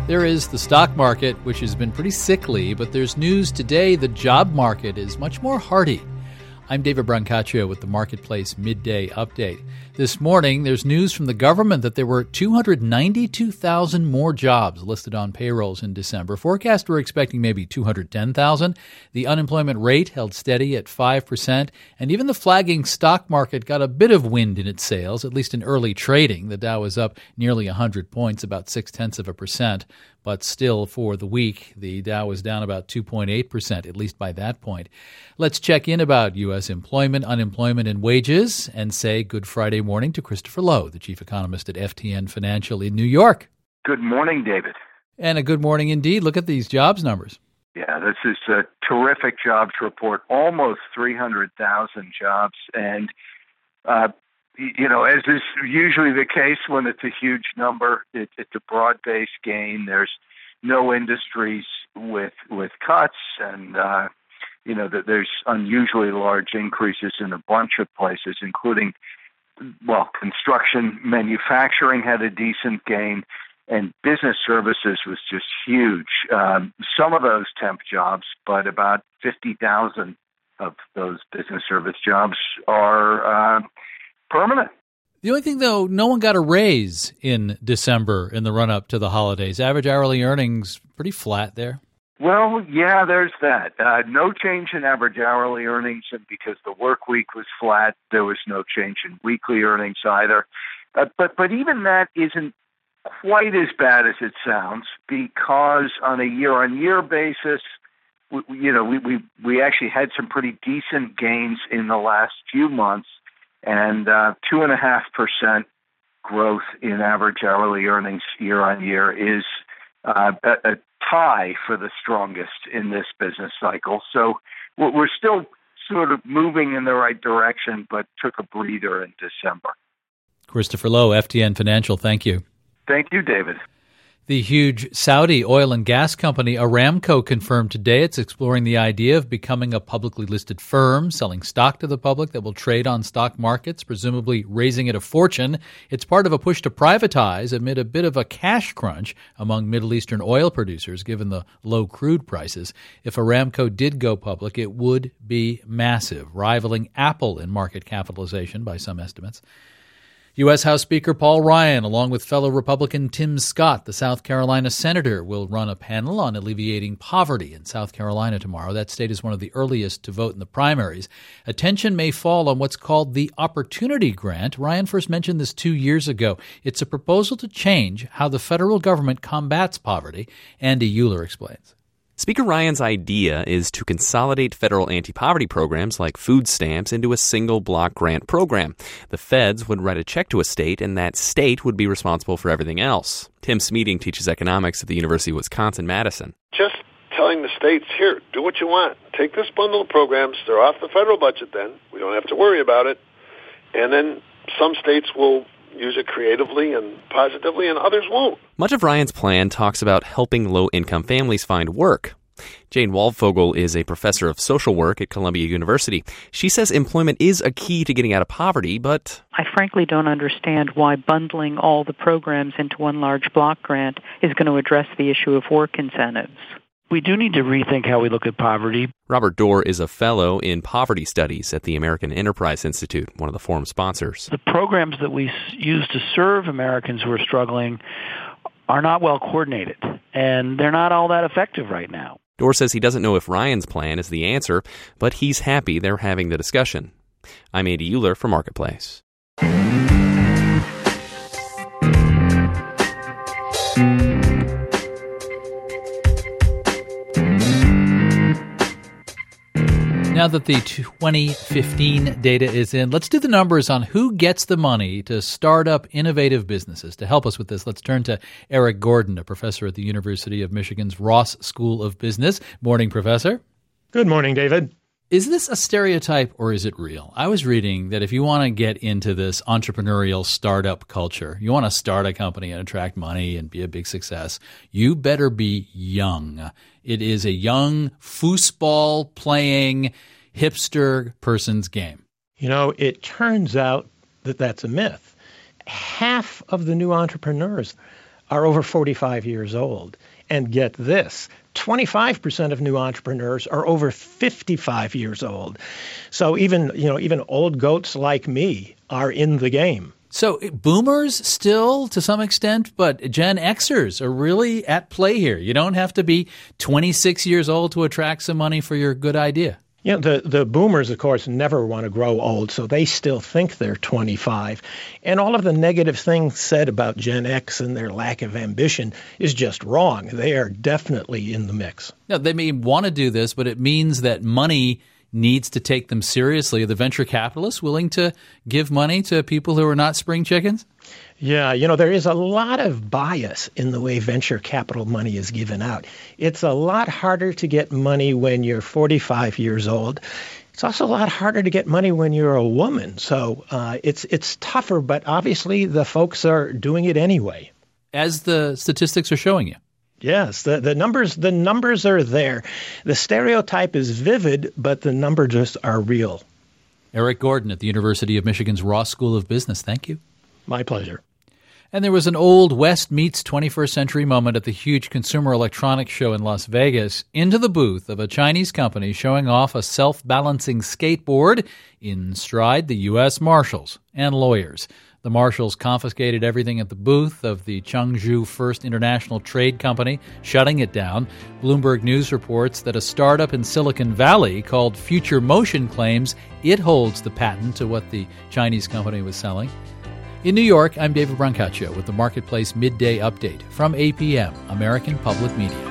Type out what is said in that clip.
There is the stock market, which has been pretty sickly, but there's news today the job market is much more hearty. I'm David Brancaccio with the Marketplace Midday Update. This morning, there's news from the government that there were 292,000 more jobs listed on payrolls in December. Forecasts were expecting maybe 210,000. The unemployment rate held steady at 5%, and even the flagging stock market got a bit of wind in its sails, at least in early trading. The Dow was up nearly 100 points, about 0.6%. But still, for the week, the Dow was down about 2.8%, at least by that point. Let's check in about U.S. employment, unemployment, and wages, and say good Friday morning to Christopher Lowe, the chief economist at FTN Financial in New York. Good morning, David. And a good morning indeed. Look at these jobs numbers. Yeah, this is a terrific jobs report, almost 300,000 jobs. And, as is usually the case when it's a huge number, it's a broad-based gain. There's no industries with cuts, and there's unusually large increases in a bunch of places, including, construction, manufacturing had a decent gain, and business services was just huge. Some of those temp jobs, but about 50,000 of those business service jobs are permanent. The only thing, though, no one got a raise in December in the run-up to the holidays. Average hourly earnings pretty flat there. Well, yeah, there's that. No change in average hourly earnings, and because the work week was flat, there was no change in weekly earnings either. But even that isn't quite as bad as it sounds, because on a year-on-year basis, we actually had some pretty decent gains in the last few months. And 2.5% growth in average hourly earnings year on year is a tie for the strongest in this business cycle. So we're still sort of moving in the right direction, but took a breather in December. Christopher Lowe, FTN Financial, thank you. Thank you, David. The huge Saudi oil and gas company Aramco confirmed today it's exploring the idea of becoming a publicly listed firm, selling stock to the public that will trade on stock markets, presumably raising it a fortune. It's part of a push to privatize amid a bit of a cash crunch among Middle Eastern oil producers, given the low crude prices. If Aramco did go public, it would be massive, rivaling Apple in market capitalization by some estimates. U.S. House Speaker Paul Ryan, along with fellow Republican Tim Scott, the South Carolina senator, will run a panel on alleviating poverty in South Carolina tomorrow. That state is one of the earliest to vote in the primaries. Attention may fall on what's called the Opportunity Grant. Ryan first mentioned this 2 years ago. It's a proposal to change how the federal government combats poverty. Andy Euler explains. Speaker Ryan's idea is to consolidate federal anti-poverty programs like food stamps into a single block grant program. The feds would write a check to a state, and that state would be responsible for everything else. Tim Smeating teaches economics at the University of Wisconsin-Madison. Just telling the states, here, do what you want. Take this bundle of programs. They're off the federal budget then. We don't have to worry about it. And then some states will use it creatively and positively, and others won't. Much of Ryan's plan talks about helping low-income families find work. Jane Waldfogel is a professor of social work at Columbia University. She says employment is a key to getting out of poverty, but I frankly don't understand why bundling all the programs into one large block grant is going to address the issue of work incentives. We do need to rethink how we look at poverty. Robert Dorr is a fellow in poverty studies at the American Enterprise Institute, one of the forum sponsors. The programs that we use to serve Americans who are struggling are not well coordinated, and they're not all that effective right now. Dorr says he doesn't know if Ryan's plan is the answer, but he's happy they're having the discussion. I'm Andy Euler for Marketplace. Now that the 2015 data is in, let's do the numbers on who gets the money to start up innovative businesses. To help us with this, let's turn to Eric Gordon, a professor at the University of Michigan's Ross School of Business. Morning, Professor. Good morning, David. Is this a stereotype or is it real? I was reading that if you want to get into this entrepreneurial startup culture, you want to start a company and attract money and be a big success, you better be young. It is a young foosball playing hipster person's game. You know, it turns out that that's a myth. Half of the new entrepreneurs are over 45 years old. And get this, 25% of new entrepreneurs are over 55 years old. So even old goats like me are in the game. So boomers still to some extent, but Gen Xers are really at play here. You don't have to be 26 years old to attract some money for your good idea. You know, the boomers, of course, never want to grow old, so they still think they're 25. And all of the negative things said about Gen X and their lack of ambition is just wrong. They are definitely in the mix. Now, they may want to do this, but it means that money needs to take them seriously. Are the venture capitalists willing to give money to people who are not spring chickens? Yeah, there is a lot of bias in the way venture capital money is given out. It's a lot harder to get money when you're 45 years old. It's also a lot harder to get money when you're a woman. So it's tougher, but obviously the folks are doing it anyway. As the statistics are showing you. Yes, the numbers are there. The stereotype is vivid, but the numbers are real. Eric Gordon at the University of Michigan's Ross School of Business. Thank you. My pleasure. And there was an old West meets 21st century moment at the huge Consumer Electronics Show in Las Vegas. Into the booth of a Chinese company showing off a self-balancing skateboard in stride the U.S. Marshals and lawyers. The Marshals confiscated everything at the booth of the Chengzhou First International Trade Company, shutting it down. Bloomberg News reports that a startup in Silicon Valley called Future Motion claims it holds the patent to what the Chinese company was selling. In New York, I'm David Brancaccio with the Marketplace Midday Update from APM, American Public Media.